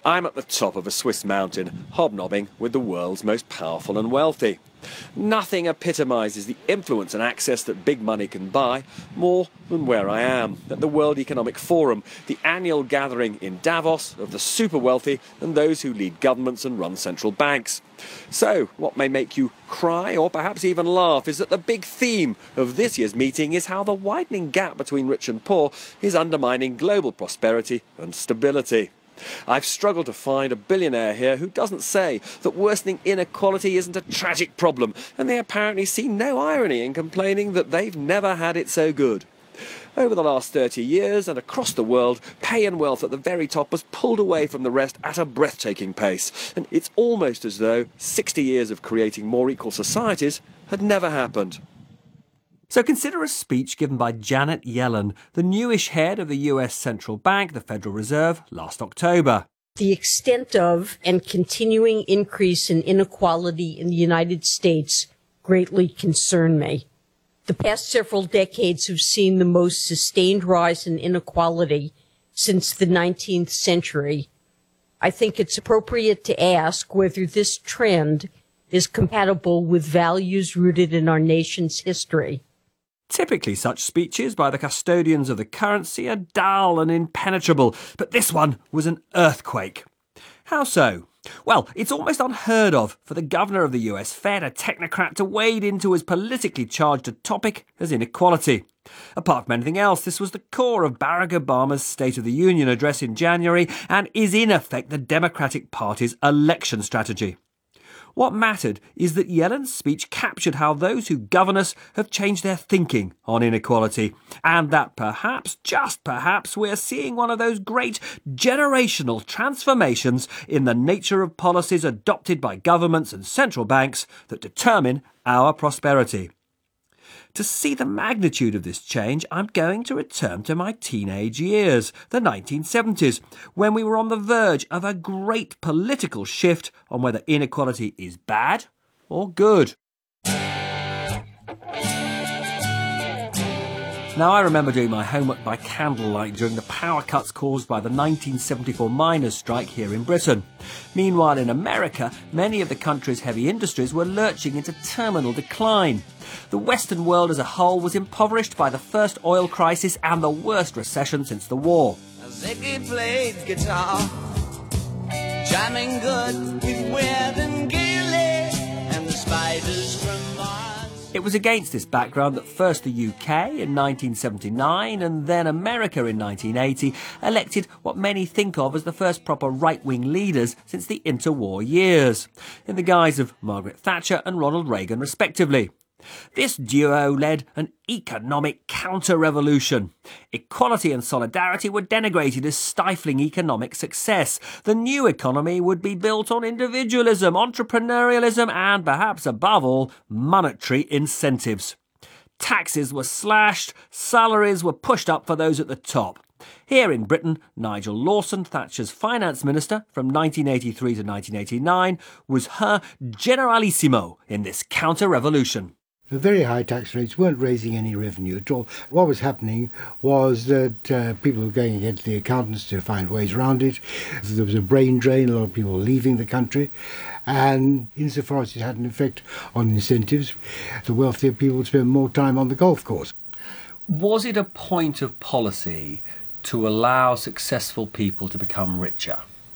I'm at the top of a Swiss mountain, hobnobbing with the world's most powerful and wealthy. Nothing epitomises the influence and access that big money can buy more than where I am, at the World Economic Forum, the annual gathering in Davos of the super wealthy and those who lead governments and run central banks. So, what may make you cry or perhaps even laugh is that the big theme of this year's meeting is how the widening gap between rich and poor is undermining global prosperity and stability. I've struggled to find a billionaire here who doesn't say that worsening inequality isn't a tragic problem, and they apparently see no irony in complaining that they've never had it so good. Over the last 30 years and across the world, pay and wealth at the very top has pulled away from the rest at a breathtaking pace, and it's almost as though 60 years of creating more equal societies had never happened. So consider a speech given by Janet Yellen, the newish head of the US Central Bank, the Federal Reserve, last October. The extent of and continuing increase in inequality in the United States greatly concern me. The past several decades have seen the most sustained rise in inequality since the 19th century. I think it's appropriate to ask whether this trend is compatible with values rooted in our nation's history. Typically, such speeches by the custodians of the currency are dull and impenetrable, but this one was an earthquake. How so? Well, it's almost unheard of for the governor of the US Fed, a technocrat, to wade into as politically charged a topic as inequality. Apart from anything else, this was the core of Barack Obama's State of the Union address in January and is in effect the Democratic Party's election strategy. What mattered is that Yellen's speech captured how those who govern us have changed their thinking on inequality, and that perhaps, just perhaps, we're seeing one of those great generational transformations in the nature of policies adopted by governments and central banks that determine our prosperity. To see the magnitude of this change, I'm going to return to my teenage years, the 1970s, when we were on the verge of a great political shift on whether inequality is bad or good. Now, I remember doing my homework by candlelight during the power cuts caused by the 1974 miners' strike here in Britain. Meanwhile, in America, many of the country's heavy industries were lurching into terminal decline. The Western world as a whole was impoverished by the first oil crisis and the worst recession since the war. Ziggy played guitar, jamming good with Weird and Gilly and the Spiders from Mars. It was against this background that first the UK in 1979 and then America in 1980 elected what many think of as the first proper right-wing leaders since the interwar years, in the guise of Margaret Thatcher and Ronald Reagan respectively. This duo led an economic counter-revolution. Equality and solidarity were denigrated as stifling economic success. The new economy would be built on individualism, entrepreneurialism and, perhaps above all, monetary incentives. Taxes were slashed, salaries were pushed up for those at the top. Here in Britain, Nigel Lawson, Thatcher's finance minister from 1983 to 1989, was her generalissimo in this counter-revolution. The very high tax rates weren't raising any revenue at all. What was happening was that people were going against the accountants to find ways around it. There was a brain drain, a lot of people leaving the country. And insofar as it had an effect on incentives, the wealthier people would spend more time on the golf course. Was it a point of policy to allow successful people to become richer?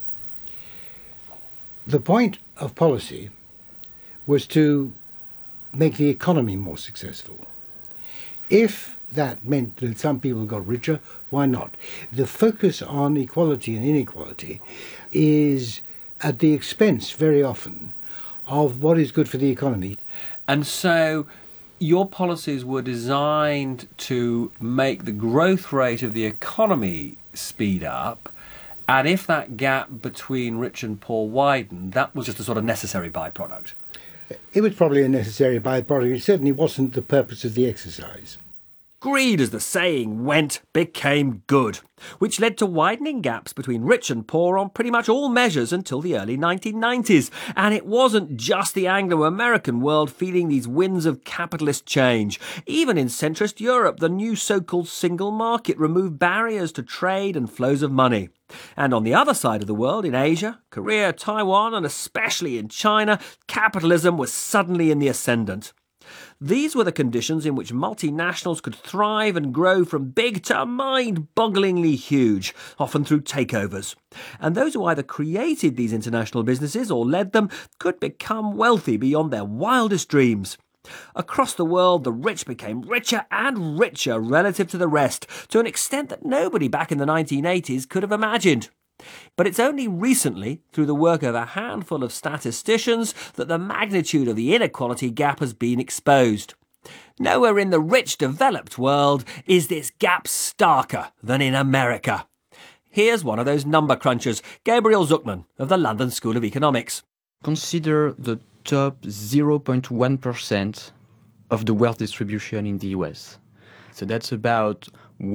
The point of policy was to make the economy more successful. If that meant that some people got richer, why not? The focus on equality and inequality is at the expense, very often, of what is good for the economy. And so your policies were designed to make the growth rate of the economy speed up, and if that gap between rich and poor widened, that was just a sort of necessary byproduct. It was probably a necessary byproduct. It certainly wasn't the purpose of the exercise. Greed, as the saying went, became good, which led to widening gaps between rich and poor on pretty much all measures until the early 1990s. And it wasn't just the Anglo-American world feeling these winds of capitalist change. Even in centrist Europe, the new so-called single market removed barriers to trade and flows of money. And on the other side of the world, in Asia, Korea, Taiwan, and especially in China, capitalism was suddenly in the ascendant. These were the conditions in which multinationals could thrive and grow from big to mind-bogglingly huge, often through takeovers. And those who either created these international businesses or led them could become wealthy beyond their wildest dreams. Across the world, the rich became richer and richer relative to the rest, to an extent that nobody back in the 1980s could have imagined. But it's only recently, through the work of a handful of statisticians, that the magnitude of the inequality gap has been exposed. Nowhere in the rich, developed world is this gap starker than in America. Here's one of those number crunchers, Gabriel Zucman of the London School of Economics. Consider the top 0.1% of the wealth distribution in the US. So that's about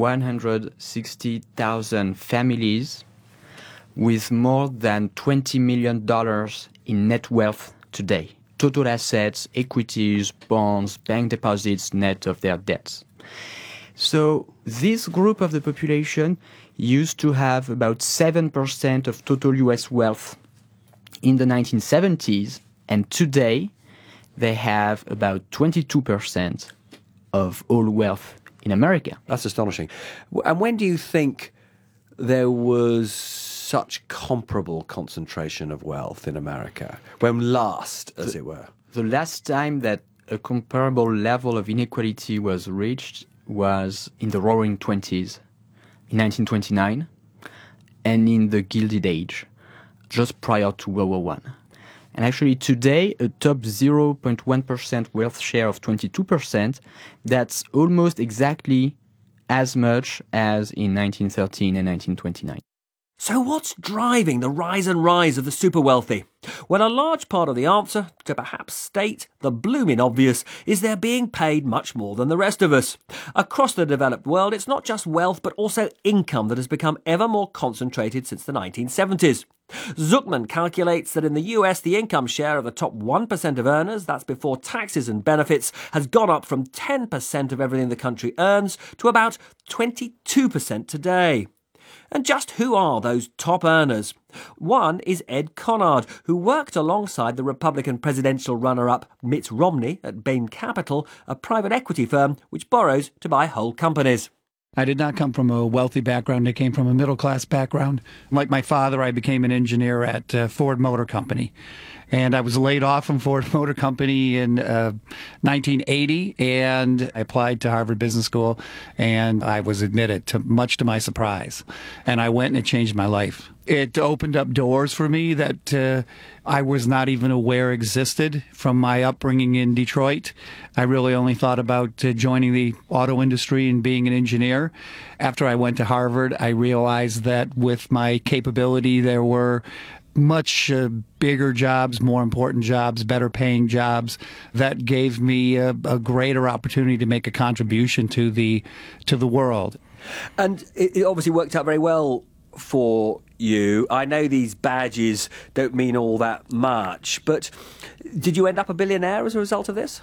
160,000 families with more than $20 million in net wealth today. Total assets, equities, bonds, bank deposits, net of their debts. So this group of the population used to have about 7% of total US wealth in the 1970s, and today they have about 22% of all wealth in America. That's astonishing. And when do you think there was such comparable concentration of wealth in America? When last, as it were? The last time that a comparable level of inequality was reached was in the Roaring '20s, in 1929, and in the Gilded Age, just prior to World War I. And actually today, a top 0.1% wealth share of 22%, that's almost exactly as much as in 1913 and 1929. So what's driving the rise and rise of the super wealthy? Well, a large part of the answer, to perhaps state the blooming obvious, is they're being paid much more than the rest of us. Across the developed world, it's not just wealth but also income that has become ever more concentrated since the 1970s. Zucman calculates that in the US, the income share of the top 1% of earners, that's before taxes and benefits, has gone up from 10% of everything the country earns to about 22% today. And just who are those top earners? One is Ed Conard, who worked alongside the Republican presidential runner-up Mitt Romney at Bain Capital, a private equity firm which borrows to buy whole companies. I did not come from a wealthy background. I came from a middle-class background. Like my father, I became an engineer at Ford Motor Company. And I was laid off from Ford Motor Company in 1980, and I applied to Harvard Business School, and I was admitted, much to my surprise. And I went, and it changed my life. It opened up doors for me that I was not even aware existed from my upbringing in Detroit. I really only thought about joining the auto industry and being an engineer. After I went to Harvard, I realized that with my capability, there were much bigger jobs, more important jobs, better paying jobs that gave me a greater opportunity to make a contribution to the world. And it obviously worked out very well for you. I know these badges don't mean all that much, but did you end up a billionaire as a result of this?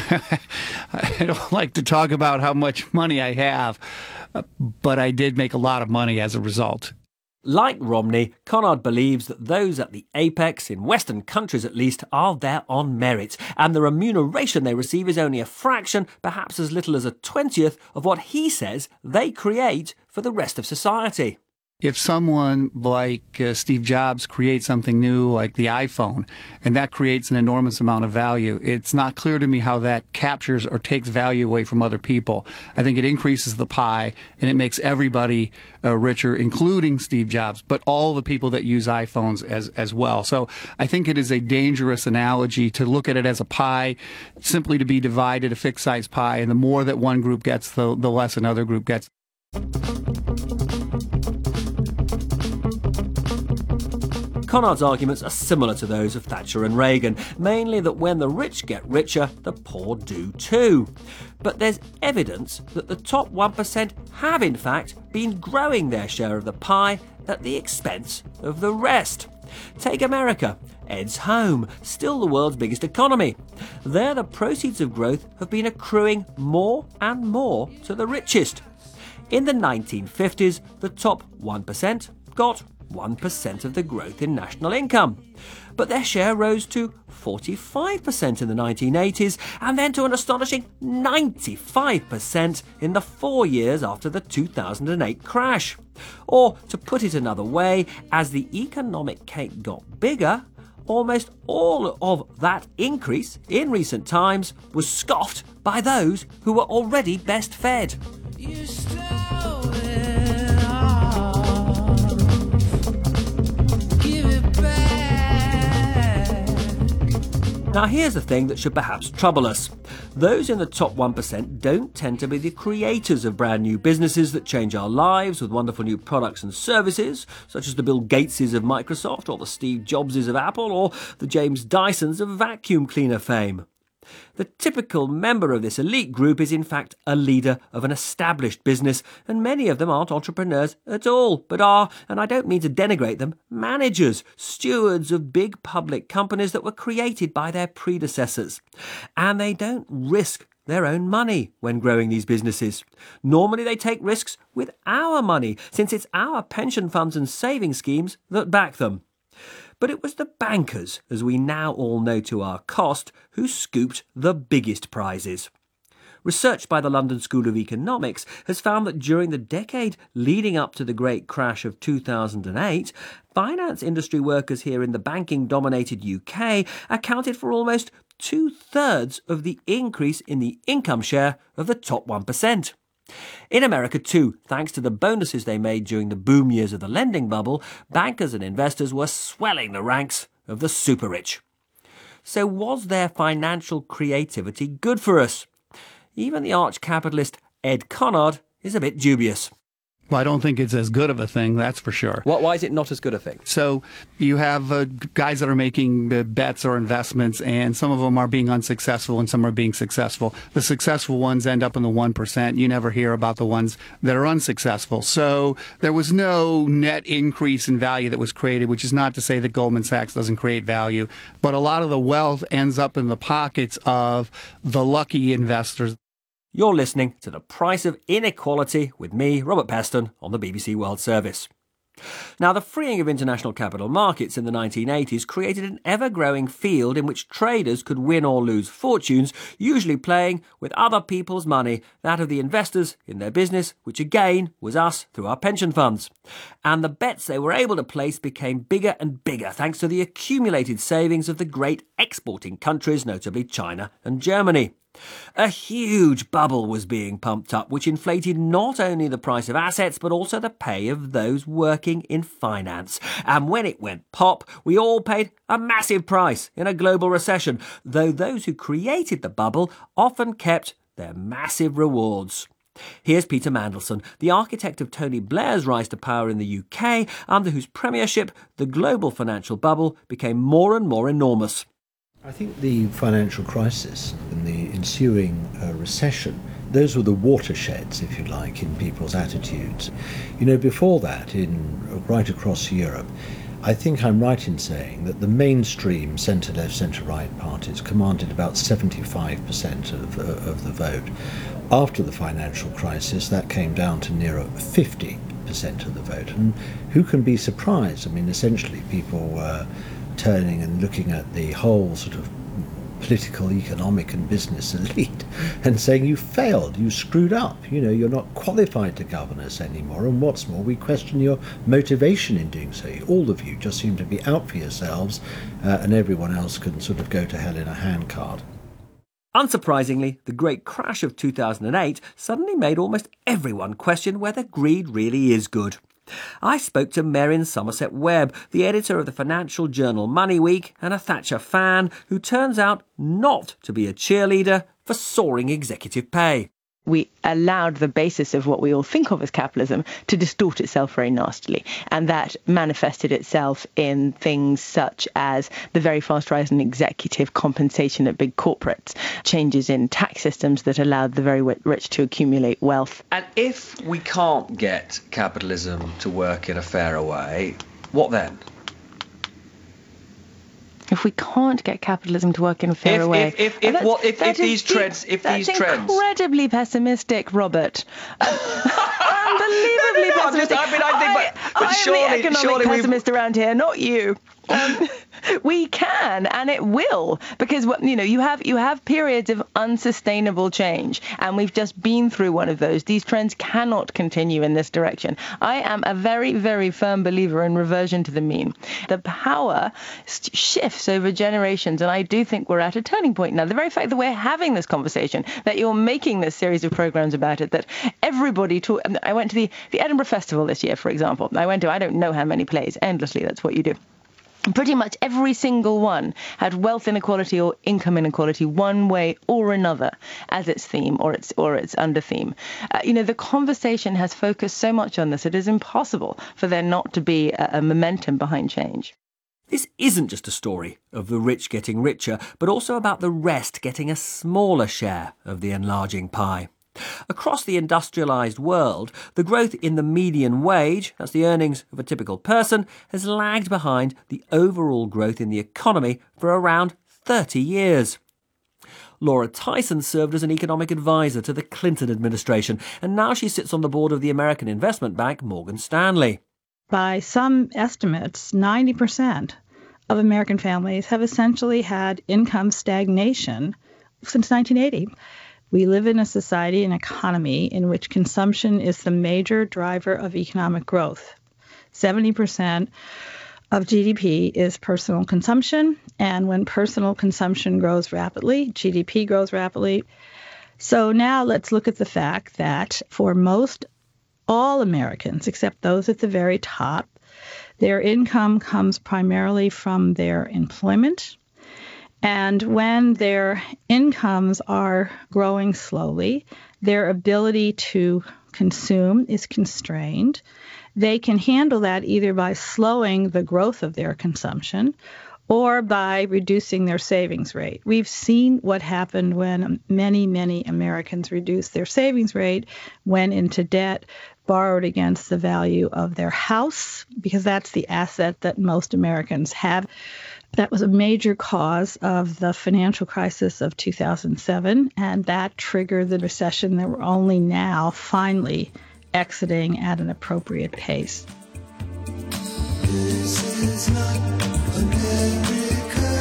I don't like to talk about how much money I have, but I did make a lot of money as a result. Like Romney, Conard believes that those at the apex, in Western countries at least, are there on merit, and the remuneration they receive is only a fraction, perhaps as little as a 20th, of what he says they create for the rest of society. If someone like Steve Jobs creates something new like the iPhone, and that creates an enormous amount of value, it's not clear to me how that captures or takes value away from other people. I think it increases the pie, and it makes everybody richer, including Steve Jobs, but all the people that use iPhones as well. So I think it is a dangerous analogy to look at it as a pie, simply to be divided, a fixed-size pie, and the more that one group gets, the less another group gets. Conard's arguments are similar to those of Thatcher and Reagan, mainly that when the rich get richer, the poor do too. But there's evidence that the top 1% have in fact been growing their share of the pie at the expense of the rest. Take America, Ed's home, still the world's biggest economy. There the proceeds of growth have been accruing more and more to the richest. In the 1950s, the top 1% got 1% of the growth in national income. But their share rose to 45% in the 1980s and then to an astonishing 95% in the 4 years after the 2008 crash. Or, to put it another way, as the economic cake got bigger, almost all of that increase in recent times was scoffed by those who were already best fed. You stole it all. Give it back. Now here's the thing that should perhaps trouble us. Those in the top 1% don't tend to be the creators of brand new businesses that change our lives with wonderful new products and services, such as the Bill Gateses of Microsoft or the Steve Jobses of Apple or the James Dysons of vacuum cleaner fame. The typical member of this elite group is in fact a leader of an established business, and many of them aren't entrepreneurs at all, but are, and I don't mean to denigrate them, managers, stewards of big public companies that were created by their predecessors. And they don't risk their own money when growing these businesses. Normally they take risks with our money, since it's our pension funds and saving schemes that back them. But it was the bankers, as we now all know to our cost, who scooped the biggest prizes. Research by the London School of Economics has found that during the decade leading up to the great crash of 2008, finance industry workers here in the banking-dominated UK accounted for almost 2/3 of the increase in the income share of the top 1%. In America too, thanks to the bonuses they made during the boom years of the lending bubble, bankers and investors were swelling the ranks of the super rich. So was their financial creativity good for us? Even the arch-capitalist Ed Conard is a bit dubious. Well, I don't think it's as good of a thing, that's for sure. Why is it not as good a thing? So you have guys that are making bets or investments, and some of them are being unsuccessful and some are being successful. The successful ones end up in the 1%. You never hear about the ones that are unsuccessful. So there was no net increase in value that was created, which is not to say that Goldman Sachs doesn't create value, but a lot of the wealth ends up in the pockets of the lucky investors. You're listening to The Price of Inequality with me, Robert Peston, on the BBC World Service. Now, the freeing of international capital markets in the 1980s created an ever-growing field in which traders could win or lose fortunes, usually playing with other people's money, that of the investors in their business, which again was us through our pension funds. And the bets they were able to place became bigger and bigger thanks to the accumulated savings of the great exporting countries, notably China and Germany. A huge bubble was being pumped up, which inflated not only the price of assets, but also the pay of those working in finance. And when it went pop, we all paid a massive price in a global recession, though those who created the bubble often kept their massive rewards. Here's Peter Mandelson, the architect of Tony Blair's rise to power in the UK, under whose premiership the global financial bubble became more and more enormous. I think the financial crisis and the ensuing recession, those were the watersheds, if you like, in people's attitudes. You know, before that, right across Europe, I think I'm right in saying that the mainstream centre-left, centre-right parties commanded about 75% of the vote. After the financial crisis, that came down to nearer 50% of the vote. And who can be surprised? I mean, essentially, people were turning and looking at the whole sort of political, economic and business elite and saying, you failed, you screwed up, you know, you're not qualified to govern us anymore, and what's more, we question your motivation in doing so. All of you just seem to be out for yourselves, and everyone else can sort of go to hell in a handcart. Unsurprisingly, the great crash of 2008 suddenly made almost everyone question whether greed really is good. I spoke to Merryn Somerset Webb, the editor of the financial journal Money Week and a Thatcher fan who turns out not to be a cheerleader for soaring executive pay. we allowed the basis of what we all think of as capitalism to distort itself very nastily. And that manifested itself in things such as the very fast rise in executive compensation at big corporates, changes in tax systems that allowed the very rich to accumulate wealth. And if we can't get capitalism to work in a fairer way, what then? If we can't get capitalism to work in a fairer way, if these trends, that's incredibly pessimistic, Robert. Unbelievably pessimistic. I'm the economic pessimist around here, not you. We can, and it will, because you have periods of unsustainable change, and we've just been through one of those. These trends cannot continue in this direction. I am a very, very firm believer in reversion to the mean. The power shifts over generations, and I do think we're at a turning point now. The very fact that we're having this conversation, that you're making this series of programs about it, that everybody I went to the Edinburgh Festival this year, for example. I don't know how many plays, endlessly. That's what you do. Pretty much every single one had wealth inequality or income inequality one way or another as its theme or its under theme. The conversation has focused so much on this, it is impossible for there not to be a momentum behind change. This isn't just a story of the rich getting richer, but also about the rest getting a smaller share of the enlarging pie. Across the industrialised world, the growth in the median wage, that's the earnings of a typical person, has lagged behind the overall growth in the economy for around 30 years. Laura Tyson served as an economic advisor to the Clinton administration, and now she sits on the board of the American investment bank Morgan Stanley. By some estimates, 90% of American families have essentially had income stagnation since 1980. We live in a society and economy in which consumption is the major driver of economic growth. 70% of GDP is personal consumption, and when personal consumption grows rapidly, GDP grows rapidly. So now let's look at the fact that for all Americans, except those at the very top, their income comes primarily from their employment. And when their incomes are growing slowly, their ability to consume is constrained. They can handle that either by slowing the growth of their consumption or by reducing their savings rate. We've seen what happened when many, many Americans reduced their savings rate, went into debt, borrowed against the value of their house, because that's the asset that most Americans have. That was a major cause of the financial crisis of 2007, and that triggered the recession that we're only now finally exiting at an appropriate pace. This is not America.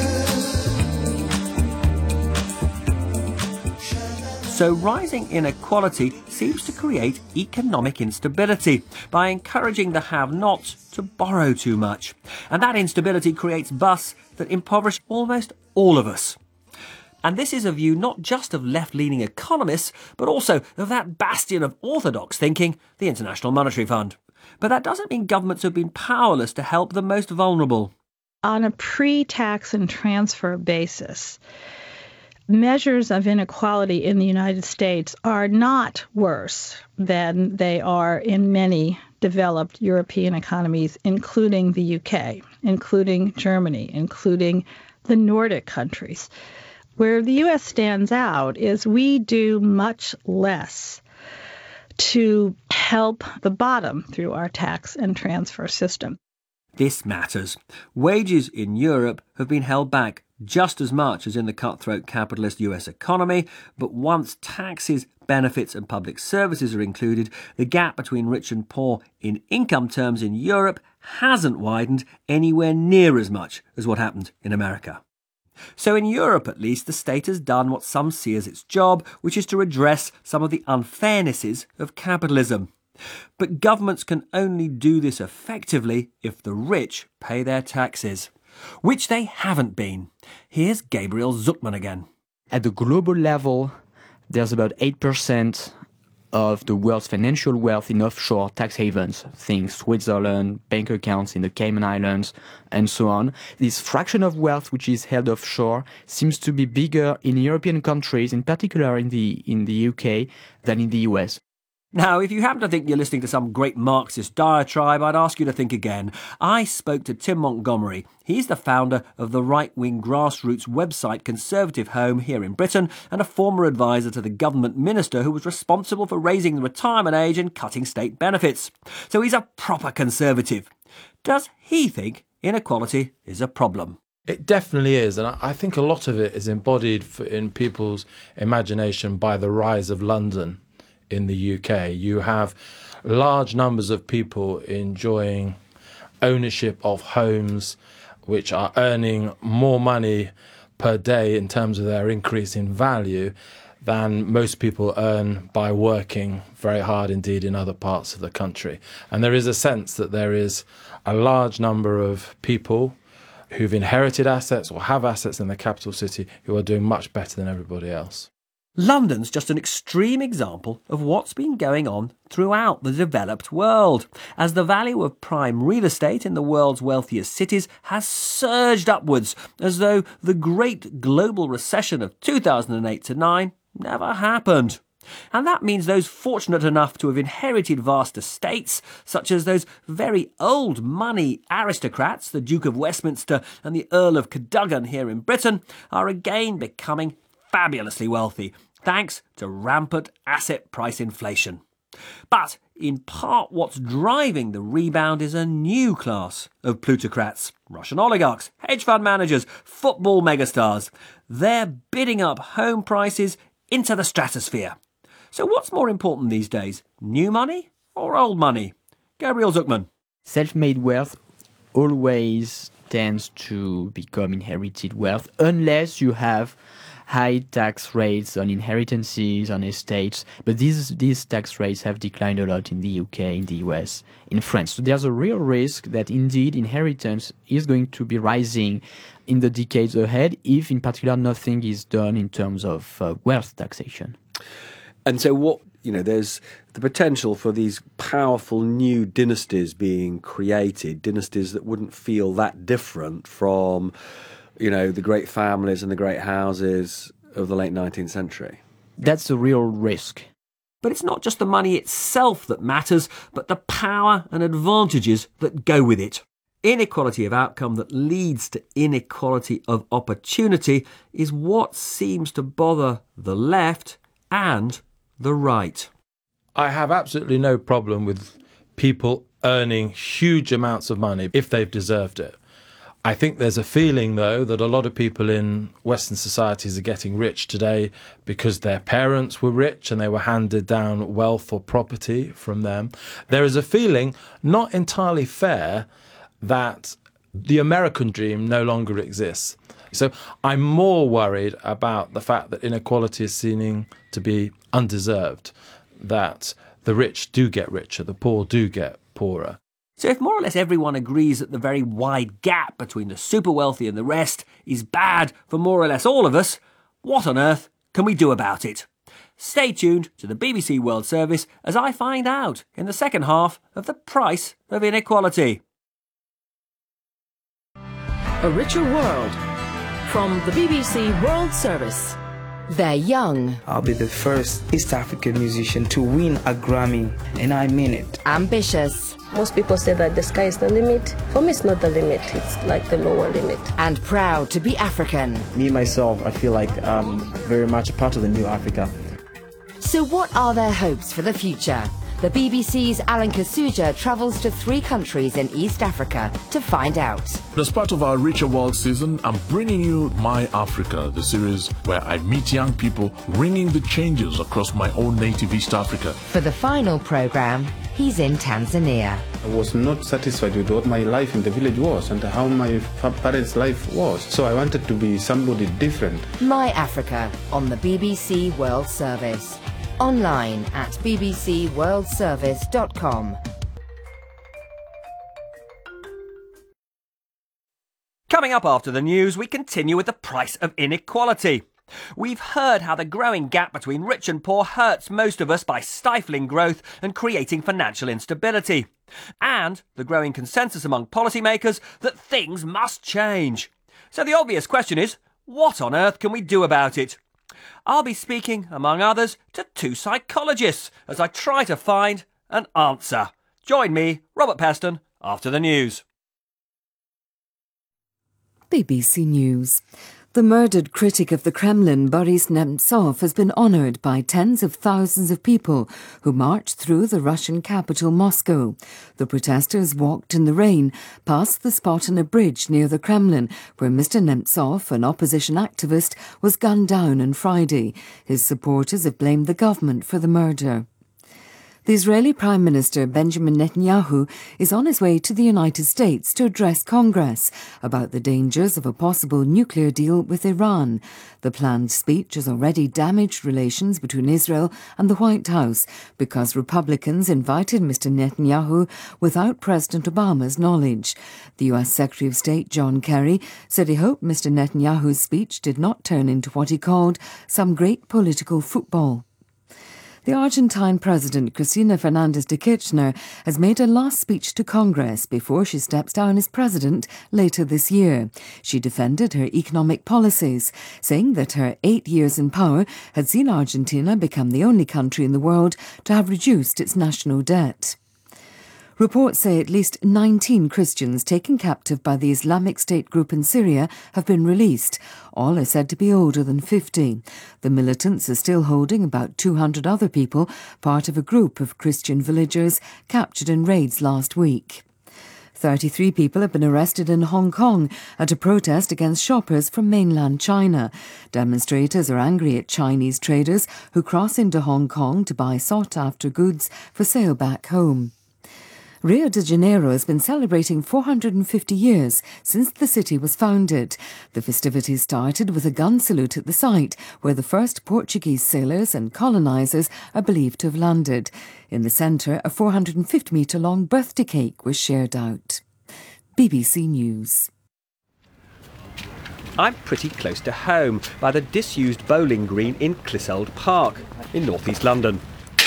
So rising inequality seems to create economic instability by encouraging the have-nots to borrow too much. And that instability creates busts that impoverish almost all of us. And this is a view not just of left-leaning economists, but also of that bastion of orthodox thinking, the International Monetary Fund. But that doesn't mean governments have been powerless to help the most vulnerable. On a pre-tax and transfer basis, measures of inequality in the United States are not worse than they are in many developed European economies, including the UK, including Germany, including the Nordic countries. Where the U.S. stands out is we do much less to help the bottom through our tax and transfer system. This matters. Wages in Europe have been held back just as much as in the cutthroat capitalist US economy, but once taxes, benefits and public services are included, the gap between rich and poor in income terms in Europe hasn't widened anywhere near as much as what happened in America. So in Europe, at least, the state has done what some see as its job, which is to redress some of the unfairnesses of capitalism. But governments can only do this effectively if the rich pay their taxes, which they haven't been. Here's Gabriel Zucman again. At the global level, there's about 8% of the world's financial wealth in offshore tax havens, think Switzerland, bank accounts in the Cayman Islands, and so on. This fraction of wealth which is held offshore seems to be bigger in European countries, in particular in the UK, than in the US. Now, if you happen to think you're listening to some great Marxist diatribe, I'd ask you to think again. I spoke to Tim Montgomery. He's the founder of the right-wing grassroots website Conservative Home here in Britain and a former advisor to the government minister who was responsible for raising the retirement age and cutting state benefits. So he's a proper conservative. Does he think inequality is a problem? It definitely is, and I think a lot of it is embodied in people's imagination by the rise of London. In the UK, you have large numbers of people enjoying ownership of homes which are earning more money per day in terms of their increase in value than most people earn by working very hard indeed in other parts of the country. And there is a sense that there is a large number of people who've inherited assets or have assets in the capital city who are doing much better than everybody else. London's just an extreme example of what's been going on throughout the developed world, as the value of prime real estate in the world's wealthiest cities has surged upwards, as though the great global recession of 2008-9 never happened. And that means those fortunate enough to have inherited vast estates, such as those very old money aristocrats, the Duke of Westminster and the Earl of Cadogan here in Britain, are again becoming fabulously wealthy, thanks to rampant asset price inflation. But in part what's driving the rebound is a new class of plutocrats, Russian oligarchs, hedge fund managers, football megastars. They're bidding up home prices into the stratosphere. So what's more important these days, new money or old money? Gabriel Zucman. Self-made wealth always tends to become inherited wealth unless you have high tax rates on inheritances, on estates, but these tax rates have declined a lot in the UK, in the US, in France. So there's a real risk that indeed inheritance is going to be rising in the decades ahead if, in particular, nothing is done in terms of wealth taxation. And so there's the potential for these powerful new dynasties being created, dynasties that wouldn't feel that different from the great families and the great houses of the late 19th century. That's a real risk. But it's not just the money itself that matters, but the power and advantages that go with it. Inequality of outcome that leads to inequality of opportunity is what seems to bother the left and the right. I have absolutely no problem with people earning huge amounts of money if they've deserved it. I think there's a feeling, though, that a lot of people in Western societies are getting rich today because their parents were rich and they were handed down wealth or property from them. There is a feeling, not entirely fair, that the American dream no longer exists. So I'm more worried about the fact that inequality is seeming to be undeserved, that the rich do get richer, the poor do get poorer. So if more or less everyone agrees that the very wide gap between the super wealthy and the rest is bad for more or less all of us, what on earth can we do about it? Stay tuned to the BBC World Service as I find out in the second half of The Price of Inequality. A Richer World from the BBC World Service. They're young. I'll be the first East African musician to win a Grammy, and I mean it. Ambitious. Most people say that the sky is the limit. For me, it's not the limit. It's like the lower limit. And proud to be African. Me, myself, I feel like I'm very much a part of the new Africa. So what are their hopes for the future? The BBC's Alan Kasuja travels to 3 countries in East Africa to find out. As part of our Richer World season, I'm bringing you My Africa, the series where I meet young people ringing the changes across my own native East Africa. For the final programme, he's in Tanzania. I was not satisfied with what my life in the village was and how my parents' life was. So I wanted to be somebody different. My Africa on the BBC World Service. Online at bbcworldservice.com. Coming up after the news, we continue with the price of inequality. We've heard how the growing gap between rich and poor hurts most of us by stifling growth and creating financial instability. And the growing consensus among policymakers that things must change. So the obvious question is, what on earth can we do about it? I'll be speaking, among others, to two psychologists as I try to find an answer. Join me, Robert Peston, after the news. BBC News. The murdered critic of the Kremlin, Boris Nemtsov, has been honoured by tens of thousands of people who marched through the Russian capital, Moscow. The protesters walked in the rain past the spot on a bridge near the Kremlin where Mr. Nemtsov, an opposition activist, was gunned down on Friday. His supporters have blamed the government for the murder. The Israeli Prime Minister Benjamin Netanyahu is on his way to the United States to address Congress about the dangers of a possible nuclear deal with Iran. The planned speech has already damaged relations between Israel and the White House because Republicans invited Mr. Netanyahu without President Obama's knowledge. The US Secretary of State John Kerry said he hoped Mr. Netanyahu's speech did not turn into what he called some great political football. The Argentine President Cristina Fernández de Kirchner has made a last speech to Congress before she steps down as president later this year. She defended her economic policies, saying that her 8 years in power had seen Argentina become the only country in the world to have reduced its national debt. Reports say at least 19 Christians taken captive by the Islamic State group in Syria have been released. All are said to be older than 50. The militants are still holding about 200 other people, part of a group of Christian villagers captured in raids last week. 33 people have been arrested in Hong Kong at a protest against shoppers from mainland China. Demonstrators are angry at Chinese traders who cross into Hong Kong to buy sought-after goods for sale back home. Rio de Janeiro has been celebrating 450 years since the city was founded. The festivities started with a gun salute at the site where the first Portuguese sailors and colonisers are believed to have landed. In the centre, a 450-metre-long birthday cake was shared out. BBC News. I'm pretty close to home, by the disused bowling green in Clissold Park in north-east London.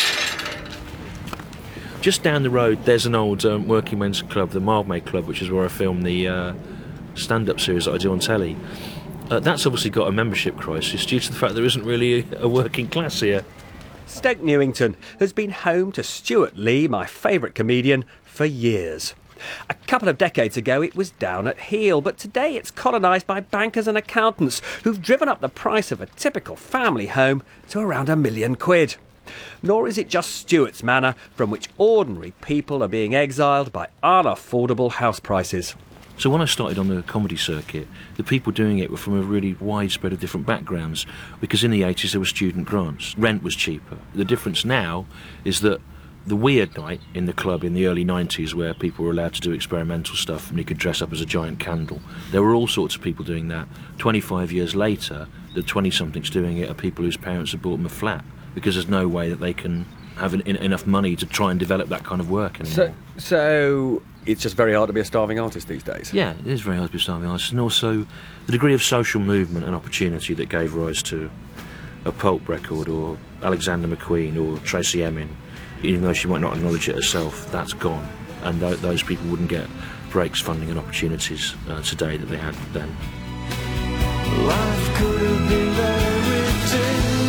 Just down the road, there's an old working men's club, the Mildmay Club, which is where I film the stand-up series that I do on telly. That's obviously got a membership crisis due to the fact there isn't really a working class here. Stoke Newington has been home to Stuart Lee, my favourite comedian, for years. A couple of decades ago it was down at heel, but today it's colonised by bankers and accountants who've driven up the price of a typical family home to around £1 million. Nor is it just Stuart's manor from which ordinary people are being exiled by unaffordable house prices. So when I started on the comedy circuit, the people doing it were from a really wide spread of different backgrounds, because in the 80s there were student grants. Rent was cheaper. The difference now is that the weird night in the club in the early 90s, where people were allowed to do experimental stuff and you could dress up as a giant candle, there were all sorts of people doing that. 25 years later, the 20-somethings doing it are people whose parents have bought them a flat, because there's no way that they can have enough money to try and develop that kind of work anymore. So it's just very hard to be a starving artist these days? Yeah, it is very hard to be a starving artist, and also the degree of social movement and opportunity that gave rise to a Pulp record or Alexander McQueen or Tracy Emin, even though she might not acknowledge it herself, that's gone, and those people wouldn't get breaks, funding and opportunities today that they had then. Life could have been very different.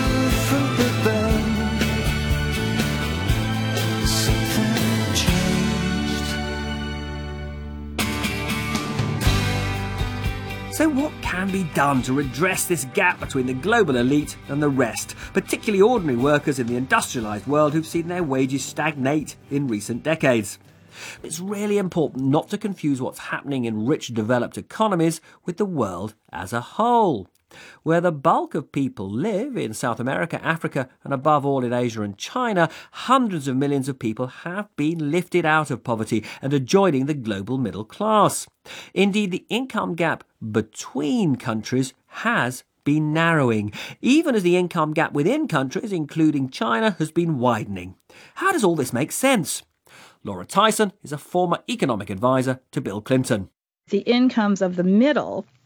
So what can be done to redress this gap between the global elite and the rest, particularly ordinary workers in the industrialised world who've seen their wages stagnate in recent decades? It's really important not to confuse what's happening in rich developed economies with the world as a whole. Where the bulk of people live, in South America, Africa and above all in Asia and China, hundreds of millions of people have been lifted out of poverty and are joining the global middle class. Indeed, the income gap between countries has been narrowing, even as the income gap within countries, including China, has been widening. How does all this make sense? Laura Tyson is a former economic advisor to Bill Clinton. The incomes of the middle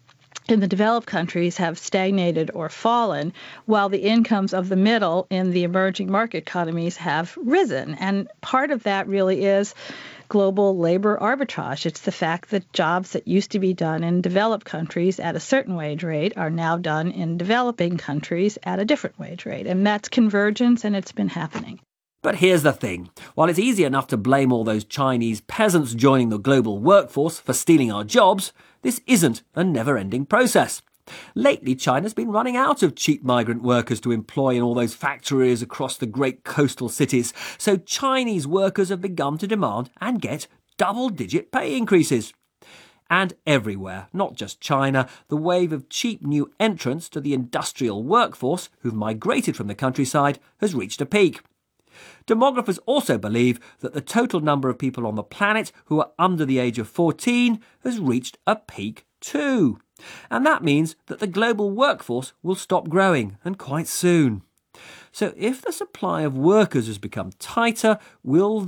in the developed countries have stagnated or fallen, while the incomes of the middle in the emerging market economies have risen. And part of that really is global labor arbitrage. It's the fact that jobs that used to be done in developed countries at a certain wage rate are now done in developing countries at a different wage rate. And that's convergence, and it's been happening. But here's the thing. While it's easy enough to blame all those Chinese peasants joining the global workforce for stealing our jobs, this isn't a never-ending process. Lately, China's been running out of cheap migrant workers to employ in all those factories across the great coastal cities, so Chinese workers have begun to demand and get double-digit pay increases. And everywhere, not just China, the wave of cheap new entrants to the industrial workforce who've migrated from the countryside has reached a peak. Demographers also believe that the total number of people on the planet who are under the age of 14 has reached a peak too. And that means that the global workforce will stop growing, and quite soon. So if the supply of workers has become tighter, will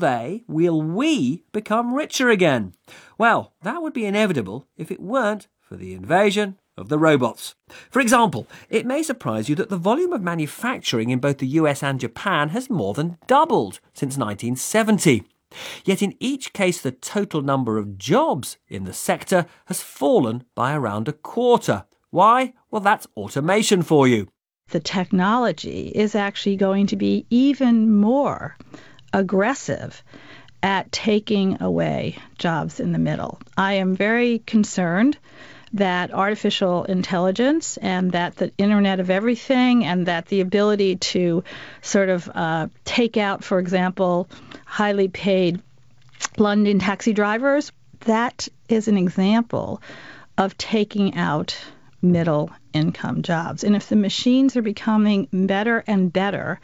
we become richer again? Well, that would be inevitable if it weren't for the invasion of the robots. For example, it may surprise you that the volume of manufacturing in both the US and Japan has more than doubled since 1970. Yet in each case, the total number of jobs in the sector has fallen by around a quarter. Why? Well, that's automation for you. The technology is actually going to be even more aggressive at taking away jobs in the middle. I am very concerned that artificial intelligence and that the Internet of Everything and that the ability to sort of take out, for example, highly paid London taxi drivers, that is an example of taking out middle income jobs. And if the machines are becoming better and better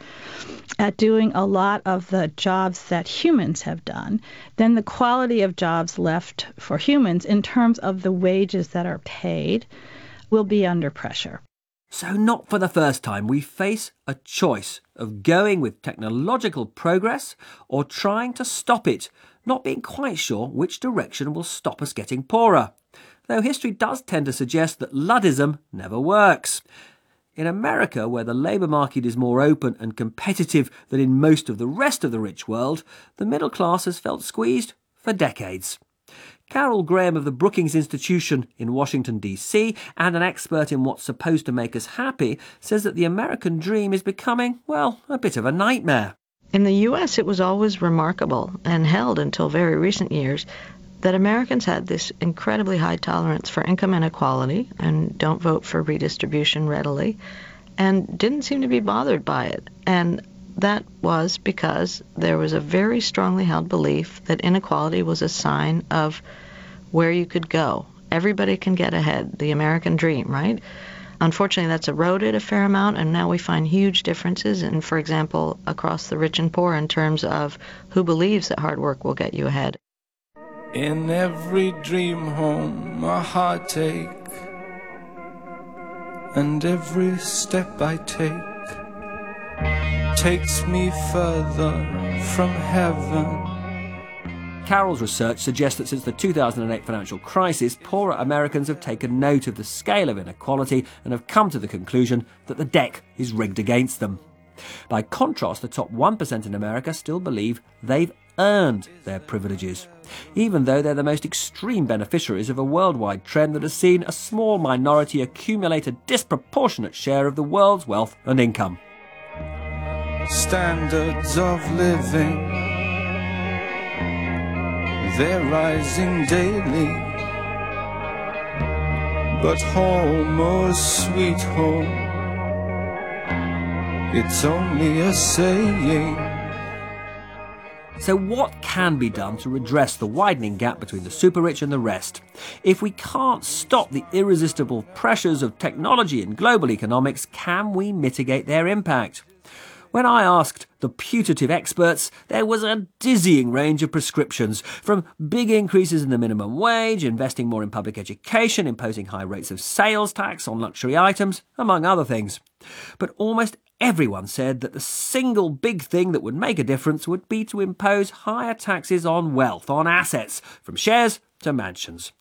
at doing a lot of the jobs that humans have done, then the quality of jobs left for humans in terms of the wages that are paid will be under pressure. So not for the first time, we face a choice of going with technological progress or trying to stop it, not being quite sure which direction will stop us getting poorer. Though history does tend to suggest that Luddism never works. In America, where the labour market is more open and competitive than in most of the rest of the rich world, the middle class has felt squeezed for decades. Carol Graham of the Brookings Institution in Washington, D.C., and an expert in what's supposed to make us happy, says that the American dream is becoming, well, a bit of a nightmare. In the U.S., it was always remarkable, and held until very recent years, that Americans had this incredibly high tolerance for income inequality and don't vote for redistribution readily and didn't seem to be bothered by it. And that was because there was a very strongly held belief that inequality was a sign of where you could go. Everybody can get ahead, the American dream, right? Unfortunately, that's eroded a fair amount, and now we find huge differences in, for example, across the rich and poor in terms of who believes that hard work will get you ahead. In every dream home a heartache, and every step I take takes me further from heaven. Carol's research suggests that since the 2008 financial crisis, poorer Americans have taken note of the scale of inequality and have come to the conclusion that the deck is rigged against them. By contrast, the top 1% in America still believe they've earned their privileges, even though they're the most extreme beneficiaries of a worldwide trend that has seen a small minority accumulate a disproportionate share of the world's wealth and income. Standards of living, they're rising daily, but home, oh sweet home, it's only a saying. So what can be done to redress the widening gap between the super-rich and the rest? If we can't stop the irresistible pressures of technology and global economics, can we mitigate their impact? When I asked the putative experts, there was a dizzying range of prescriptions, from big increases in the minimum wage, investing more in public education, imposing high rates of sales tax on luxury items, among other things. But almost everyone said that the single big thing that would make a difference would be to impose higher taxes on wealth, on assets, from shares to mansions.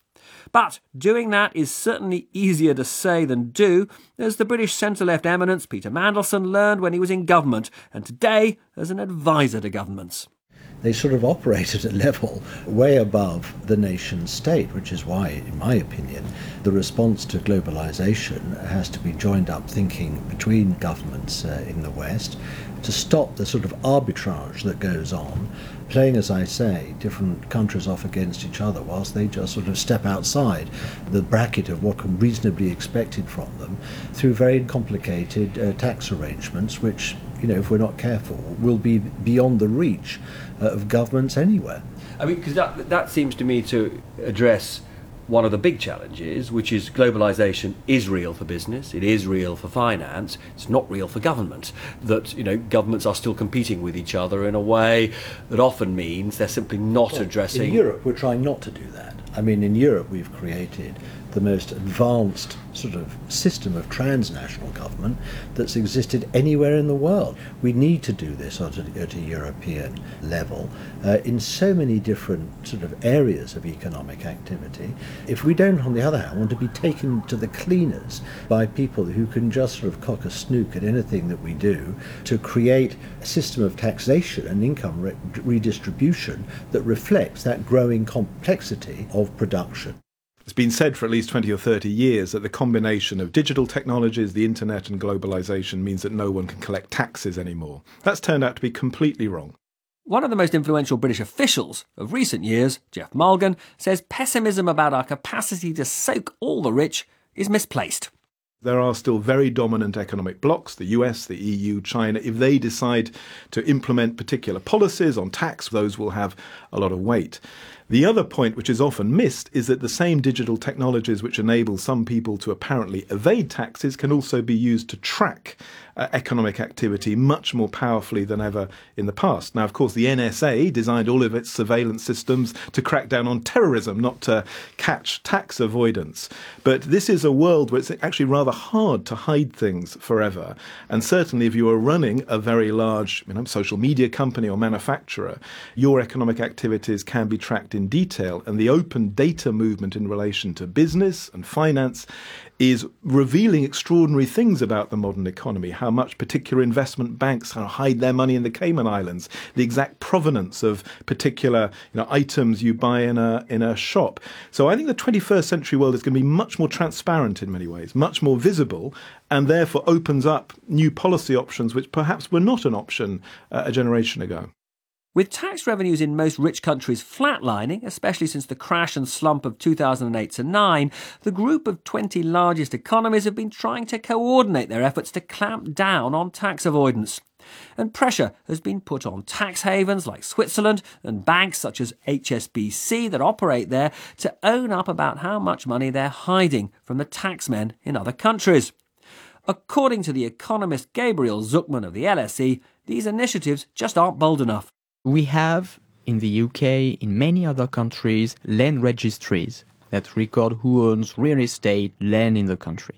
But doing that is certainly easier to say than do, as the British centre-left eminence Peter Mandelson learned when he was in government, and today as an advisor to governments. They sort of operate at a level way above the nation state, which is why, in my opinion, the response to globalization has to be joined up thinking between governments in the West to stop the sort of arbitrage that goes on, playing, as I say, different countries off against each other whilst they just sort of step outside the bracket of what can reasonably be expected from them through very complicated tax arrangements, which, you know, if we're not careful, will be beyond the reach of governments anywhere. I mean, because that seems to me to address one of the big challenges, which is globalization is real for business, it is real for finance, it's not real for government. That, you know, governments are still competing with each other in a way that often means they're simply not addressing... In Europe, we're trying not to do that. I mean, in Europe, we've created the most advanced sort of system of transnational government that's existed anywhere in the world. We need to do this at a European level in so many different sort of areas of economic activity. If we don't, on the other hand, want to be taken to the cleaners by people who can just sort of cock a snook at anything that we do to create a system of taxation and income redistribution that reflects that growing complexity of production. It's been said for at least 20 or 30 years that the combination of digital technologies, the internet and globalization means that no one can collect taxes anymore. That's turned out to be completely wrong. One of the most influential British officials of recent years, Jeff Mulgan, says pessimism about our capacity to soak all the rich is misplaced. There are still very dominant economic blocs, the US, the EU, China. If they decide to implement particular policies on tax, those will have a lot of weight. The other point, which is often missed, is that the same digital technologies which enable some people to apparently evade taxes can also be used to track economic activity much more powerfully than ever in the past. Now, of course, the NSA designed all of its surveillance systems to crack down on terrorism, not to catch tax avoidance. But this is a world where it's actually rather hard to hide things forever. And certainly if you are running a very large social media company or manufacturer, your economic activities can be tracked in detail. And the open data movement in relation to business and finance is revealing extraordinary things about the modern economy, how much particular investment banks hide their money in the Cayman Islands, the exact provenance of particular items you buy in a shop. So I think the 21st century world is going to be much more transparent in many ways, much more visible, and therefore opens up new policy options which perhaps were not an option a generation ago. With tax revenues in most rich countries flatlining, especially since the crash and slump of 2008-09, the group of 20 largest economies have been trying to coordinate their efforts to clamp down on tax avoidance. And pressure has been put on tax havens like Switzerland and banks such as HSBC that operate there to own up about how much money they're hiding from the taxmen in other countries. According to the economist Gabriel Zucman of the LSE, these initiatives just aren't bold enough. We have, in the UK, in many other countries, land registries that record who owns real estate, land in the country.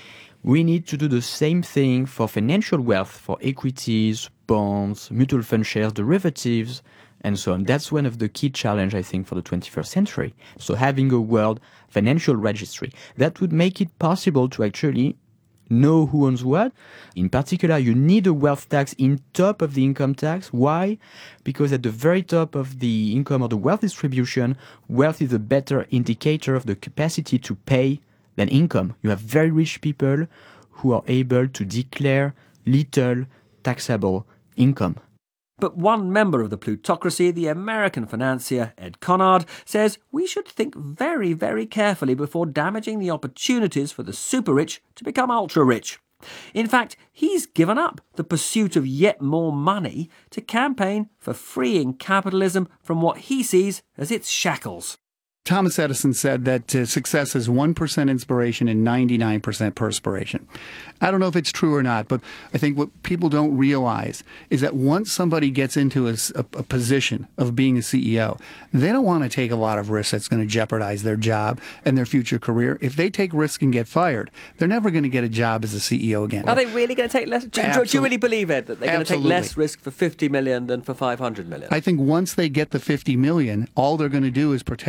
We need to do the same thing for financial wealth, for equities, bonds, mutual fund shares, derivatives, and so on. That's one of the key challenges, I think, for the 21st century. So having a world financial registry, that would make it possible to actually know who owns what. In particular, you need a wealth tax in top of the income tax. Why? Because at the very top of the income or the wealth distribution, wealth is a better indicator of the capacity to pay than income. You have very rich people who are able to declare little taxable income. But one member of the plutocracy, the American financier Ed Conard, says we should think very, very carefully before damaging the opportunities for the super-rich to become ultra-rich. In fact, he's given up the pursuit of yet more money to campaign for freeing capitalism from what he sees as its shackles. Thomas Edison said that success is 1% inspiration and 99% perspiration. I don't know if it's true or not, but I think what people don't realize is that once somebody gets into a position of being a CEO, they don't want to take a lot of risks that's going to jeopardize their job and their future career. If they take risks and get fired, they're never going to get a job as a CEO again. Are they really going to take less? Do you really believe it, that they're going to take less risk for 50 million than for 500 million? I think once they get the 50 million, all they're going to do is protect the 50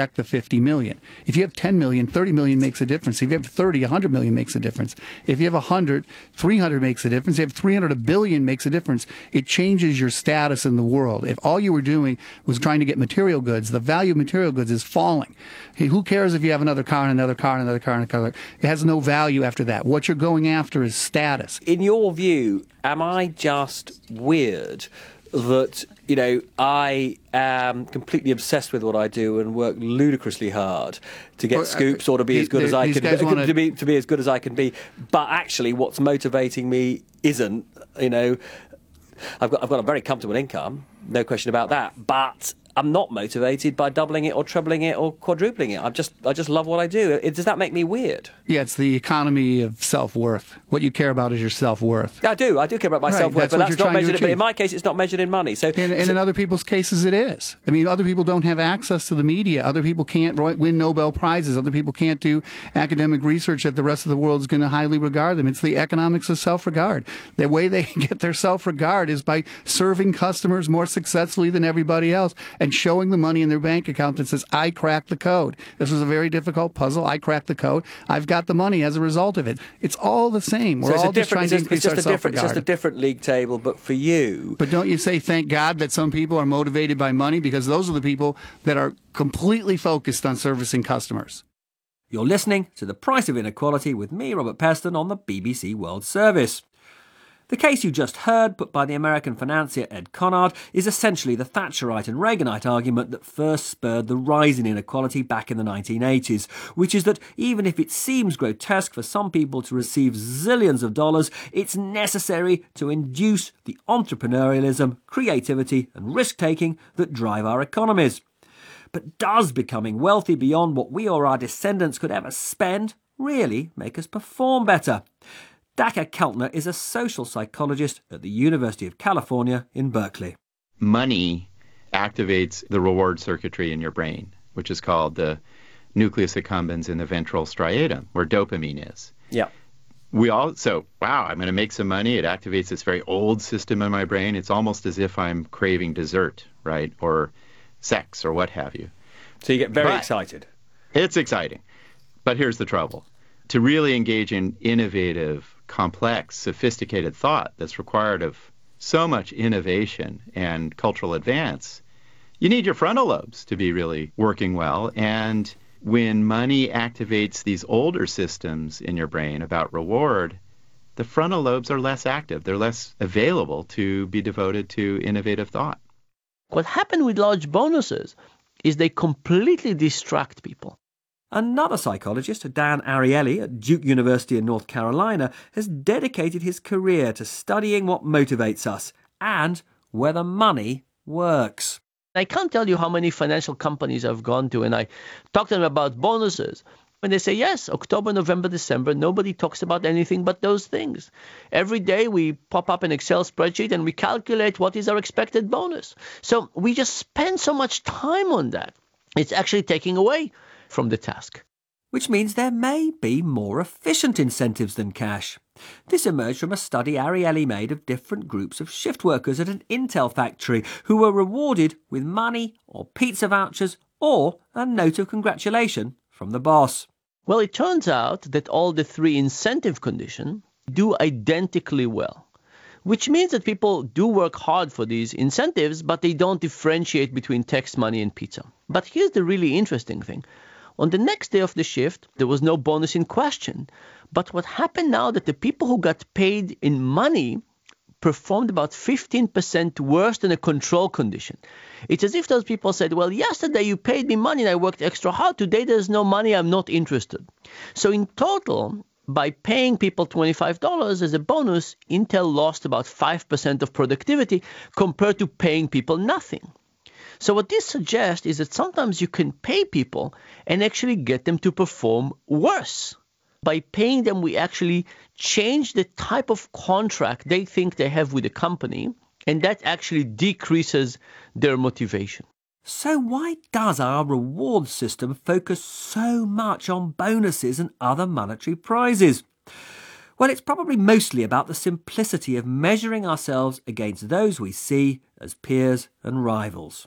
50 million. If you have 10 million, 30 million makes a difference. If you have 30, 100 million makes a difference. If you have 100, 300 makes a difference. If you have 300, a billion makes a difference. It changes your status in the world. If all you were doing was trying to get material goods, the value of material goods is falling. Hey, who cares if you have another car and another car and another car and another car? It has no value after that. What you're going after is status. In your view, am I just weird that, I am completely obsessed with what I do and work ludicrously hard to get scoops or to be as good as I can be, to be as good as I can be, but actually what's motivating me isn't, I've got a very comfortable income, no question about that, but I'm not motivated by doubling it or trebling it or quadrupling it. I just love what I do. Does that make me weird? Yeah, it's the economy of self-worth. What you care about is your self-worth. I do care about my self-worth, but that's not measured. But in my case, it's not measured in money. So, in other people's cases, it is. I mean, other people don't have access to the media. Other people can't win Nobel Prizes. Other people can't do academic research that the rest of the world is going to highly regard them. It's the economics of self-regard. The way they get their self-regard is by serving customers more successfully than everybody else and showing the money in their bank account that says, I cracked the code. This was a very difficult puzzle. I cracked the code. I've got the money as a result of it. It's all the same. We're all just trying to increase our self-regard. It's just a different league table, but for you... But don't you say, thank God that some people are motivated by money, because those are the people that are completely focused on servicing customers. You're listening to The Price of Inequality with me, Robert Peston, on the BBC World Service. The case you just heard, put by the American financier Ed Conard, is essentially the Thatcherite and Reaganite argument that first spurred the rise in inequality back in the 1980s, which is that even if it seems grotesque for some people to receive zillions of dollars, it's necessary to induce the entrepreneurialism, creativity and risk-taking that drive our economies. But does becoming wealthy beyond what we or our descendants could ever spend really make us perform better? Dacher Keltner is a social psychologist at the University of California in Berkeley. Money activates the reward circuitry in your brain, which is called the nucleus accumbens in the ventral striatum, where dopamine is. Yeah. So, wow, I'm going to make some money. It activates this very old system in my brain. It's almost as if I'm craving dessert, right, or sex or what have you. So you get very excited. It's exciting. But here's the trouble. To really engage in innovative, complex, sophisticated thought that's required of so much innovation and cultural advance, you need your frontal lobes to be really working well. And when money activates these older systems in your brain about reward, the frontal lobes are less active. They're less available to be devoted to innovative thought. What happened with large bonuses is they completely distract people. Another psychologist, Dan Ariely at Duke University in North Carolina, has dedicated his career to studying what motivates us and whether money works. I can't tell you how many financial companies I've gone to and I talk to them about bonuses. And they say, yes, October, November, December, nobody talks about anything but those things. Every day we pop up an Excel spreadsheet and we calculate what is our expected bonus. So we just spend so much time on that. It's actually taking away from the task. Which means there may be more efficient incentives than cash. This emerged from a study Ariely made of different groups of shift workers at an Intel factory who were rewarded with money or pizza vouchers or a note of congratulation from the boss. Well, it turns out that all the three incentive conditions do identically well, which means that people do work hard for these incentives, but they don't differentiate between tax money and pizza. But here's the really interesting thing. On the next day of the shift, there was no bonus in question. But what happened now that the people who got paid in money performed about 15% worse than a control condition. It's as if those people said, well, yesterday you paid me money and I worked extra hard. Today there's no money. I'm not interested. So in total, by paying people $25 as a bonus, Intel lost about 5% of productivity compared to paying people nothing. So what this suggests is that sometimes you can pay people and actually get them to perform worse. By paying them, we actually change the type of contract they think they have with the company, and that actually decreases their motivation. So why does our reward system focus so much on bonuses and other monetary prizes? Well, it's probably mostly about the simplicity of measuring ourselves against those we see as peers and rivals.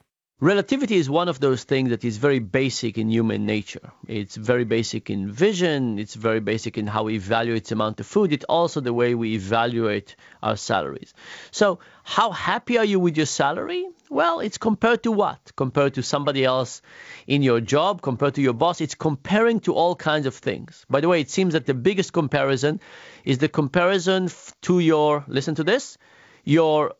Relativity is one of those things that is very basic in human nature. It's very basic in vision. It's very basic in how we evaluate the amount of food. It's also the way we evaluate our salaries. So how happy are you with your salary? Well, it's compared to what? Compared to somebody else in your job, compared to your boss. It's comparing to all kinds of things. By the way, it seems that the biggest comparison is the comparison to your, listen to this, your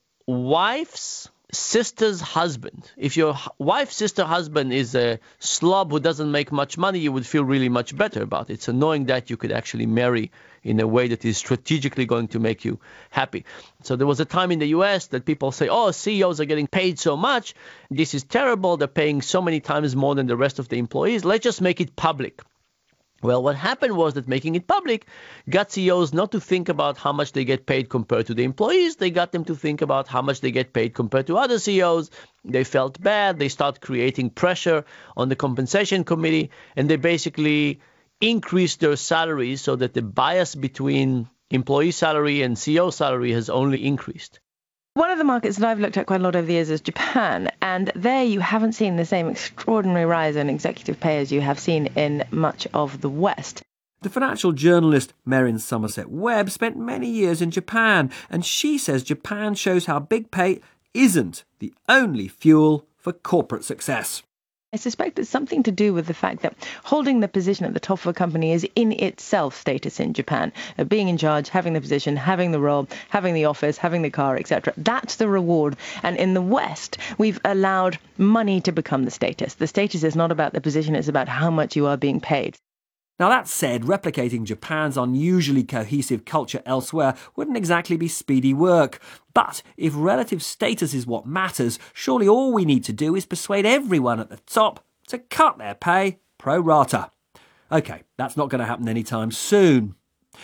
wife's sister's husband. If your wife's sister husband is a slob who doesn't make much money, you would feel really much better about it. So knowing that you could actually marry in a way that is strategically going to make you happy. So there was a time in the US that people say, oh, CEOs are getting paid so much. This is terrible. They're paying so many times more than the rest of the employees. Let's just make it public. Well, what happened was that making it public got CEOs not to think about how much they get paid compared to the employees. They got them to think about how much they get paid compared to other CEOs. They felt bad. They started creating pressure on the compensation committee, and they basically increased their salaries so that the bias between employee salary and CEO salary has only increased. One of the markets that I've looked at quite a lot over the years is Japan, and there you haven't seen the same extraordinary rise in executive pay as you have seen in much of the West. The financial journalist Merrin Somerset Webb spent many years in Japan, and she says Japan shows how big pay isn't the only fuel for corporate success. I suspect it's something to do with the fact that holding the position at the top of a company is in itself status in Japan. Being in charge, having the position, having the role, having the office, having the car, etc. That's the reward. And in the West, we've allowed money to become the status. The status is not about the position, it's about how much you are being paid. Now, that said, replicating Japan's unusually cohesive culture elsewhere wouldn't exactly be speedy work. But if relative status is what matters, surely all we need to do is persuade everyone at the top to cut their pay pro rata. OK, that's not going to happen anytime soon.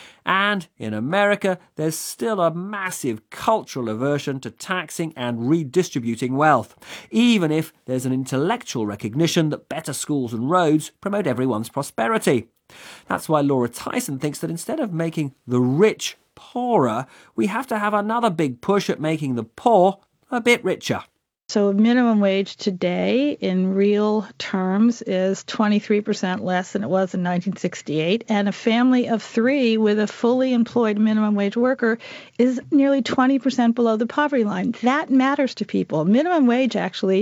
And in America, there's still a massive cultural aversion to taxing and redistributing wealth, even if there's an intellectual recognition that better schools and roads promote everyone's prosperity. That's why Laura Tyson thinks that instead of making the rich poorer, we have to have another big push at making the poor a bit richer. So minimum wage today in real terms is 23% less than it was in 1968, and a family of three with a fully employed minimum wage worker is nearly 20% below the poverty line. That matters to people. Minimum wage actually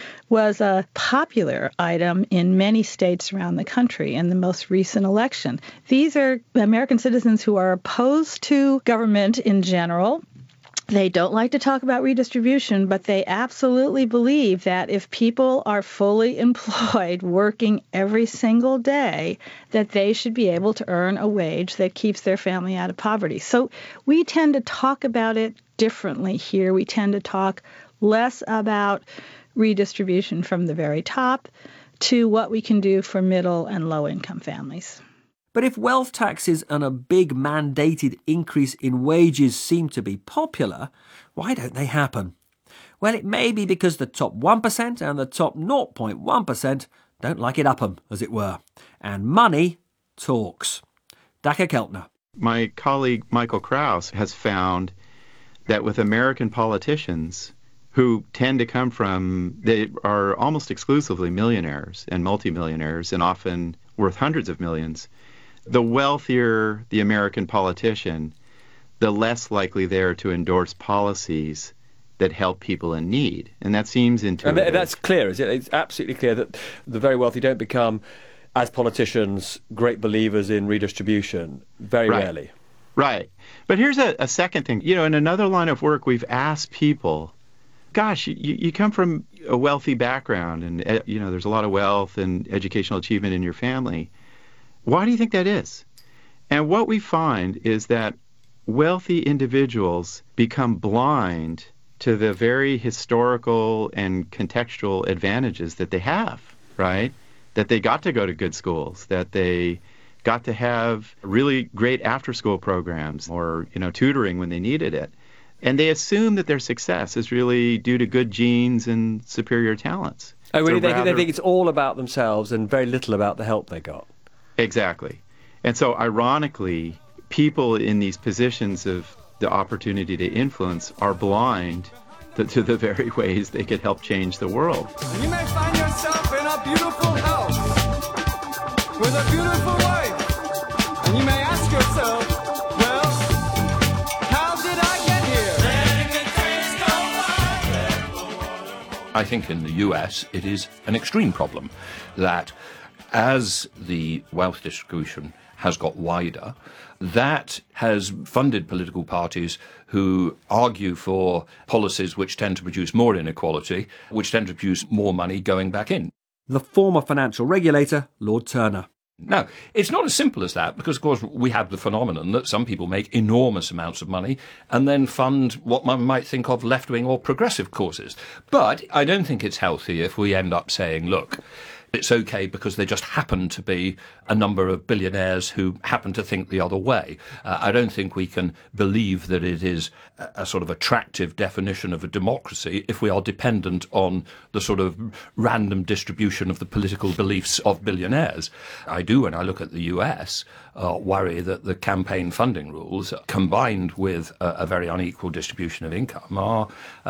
was a popular item in many states around the country in the most recent election. These are American citizens who are opposed to government in general. They don't like to talk about redistribution, but they absolutely believe that if people are fully employed, working every single day, that they should be able to earn a wage that keeps their family out of poverty. So we tend to talk about it differently here. We tend to talk less about redistribution from the very top to what we can do for middle and low-income families. But if wealth taxes and a big mandated increase in wages seem to be popular, why don't they happen? Well, it may be because the top 1% and the top 0.1% don't like it up 'em, as it were. And money talks. Dacher Keltner. My colleague Michael Krauss has found that with American politicians who tend to come from, they are almost exclusively millionaires and multimillionaires and often worth hundreds of millions, the wealthier the American politician, the less likely they are to endorse policies that help people in need. And that seems intuitive. And that's clear, is it? It's absolutely clear that the very wealthy don't become, as politicians, great believers in redistribution. Very rarely. Right. But here's a second thing. You know, in another line of work, we've asked people, gosh, you come from a wealthy background and, you know, there's a lot of wealth and educational achievement in your family. Why do you think that is? And what we find is that wealthy individuals become blind to the very historical and contextual advantages that they have, right? That they got to go to good schools, that they got to have really great after-school programs or, you know, tutoring when they needed it. And they assume that their success is really due to good genes and superior talents. Oh, really? They think it's all about themselves and very little about the help they got. Exactly. And so, ironically, people in these positions of the opportunity to influence are blind to the very ways they could help change the world. You may find yourself in a beautiful house with a beautiful wife, and you may ask yourself, well, how did I get here? I think in the US it is an extreme problem that as the wealth distribution has got wider, that has funded political parties who argue for policies which tend to produce more inequality, which tend to produce more money going back in. The former financial regulator, Lord Turner. Now, it's not as simple as that because, of course, we have the phenomenon that some people make enormous amounts of money and then fund what one might think of left-wing or progressive causes. But I don't think it's healthy if we end up saying, look, it's okay because there just happen to be a number of billionaires who happen to think the other way. I don't think we can believe that it is a sort of attractive definition of a democracy if we are dependent on the sort of random distribution of the political beliefs of billionaires. I do, when I look at the US, worry that the campaign funding rules, combined with a very unequal distribution of income, are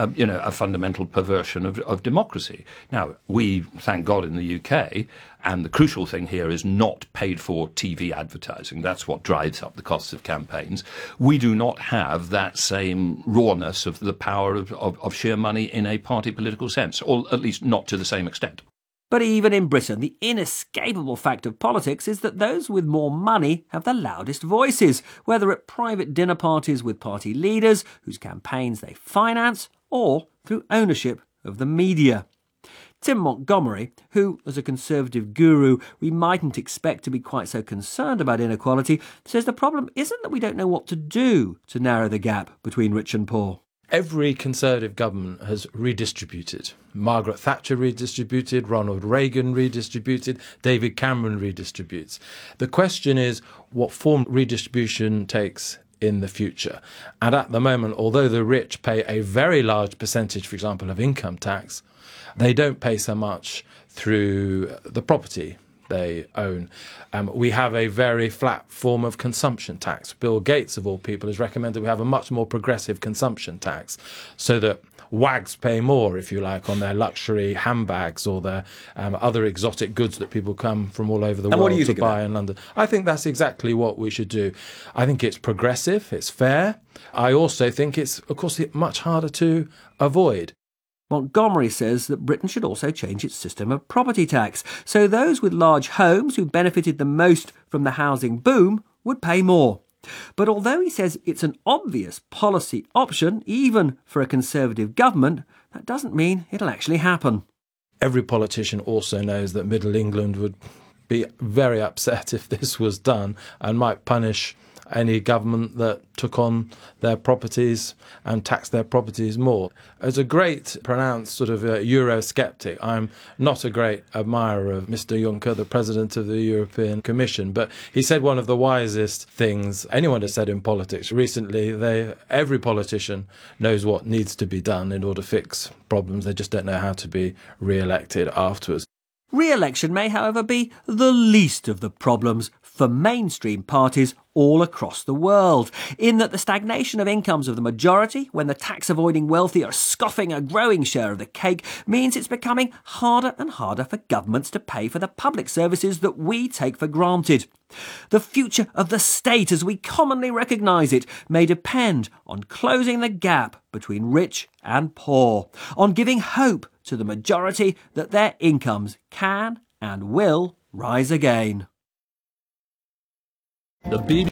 a fundamental perversion of democracy. Now, we, thank God, in the UK, and the crucial thing here is not paid-for TV advertising. That's what drives up the costs of campaigns. We do not have that same rawness of the power of sheer money in a party political sense, or at least not to the same extent. But even in Britain, the inescapable fact of politics is that those with more money have the loudest voices, whether at private dinner parties with party leaders whose campaigns they finance, or through ownership of the media. Tim Montgomery, who, as a Conservative guru, we mightn't expect to be quite so concerned about inequality, says the problem isn't that we don't know what to do to narrow the gap between rich and poor. Every Conservative government has redistributed. Margaret Thatcher redistributed, Ronald Reagan redistributed, David Cameron redistributes. The question is what form redistribution takes in the future. And at the moment, although the rich pay a very large percentage, for example, of income tax, they don't pay so much through the property they own. We have a very flat form of consumption tax. Bill Gates, of all people, has recommended we have a much more progressive consumption tax so that wags pay more, if you like, on their luxury handbags or their other exotic goods that people come from all over the world to buy in London. I think that's exactly what we should do. I think it's progressive, it's fair. I also think it's, of course, much harder to avoid. Montgomery says that Britain should also change its system of property tax, so those with large homes who benefited the most from the housing boom would pay more. But although he says it's an obvious policy option, even for a Conservative government, that doesn't mean it'll actually happen. Every politician also knows that Middle England would be very upset if this was done and might punish any government that took on their properties and taxed their properties more. As a great pronounced sort of Eurosceptic, I'm not a great admirer of Mr. Juncker, the President of the European Commission, but he said one of the wisest things anyone has said in politics recently. Every politician knows what needs to be done in order to fix problems. They just don't know how to be re-elected afterwards. Re-election may, however, be the least of the problems for mainstream parties all across the world, in that the stagnation of incomes of the majority, when the tax-avoiding wealthy are scoffing a growing share of the cake, means it's becoming harder and harder for governments to pay for the public services that we take for granted. The future of the state, as we commonly recognise it, may depend on closing the gap between rich and poor, on giving hope to the majority that their incomes can and will rise again. The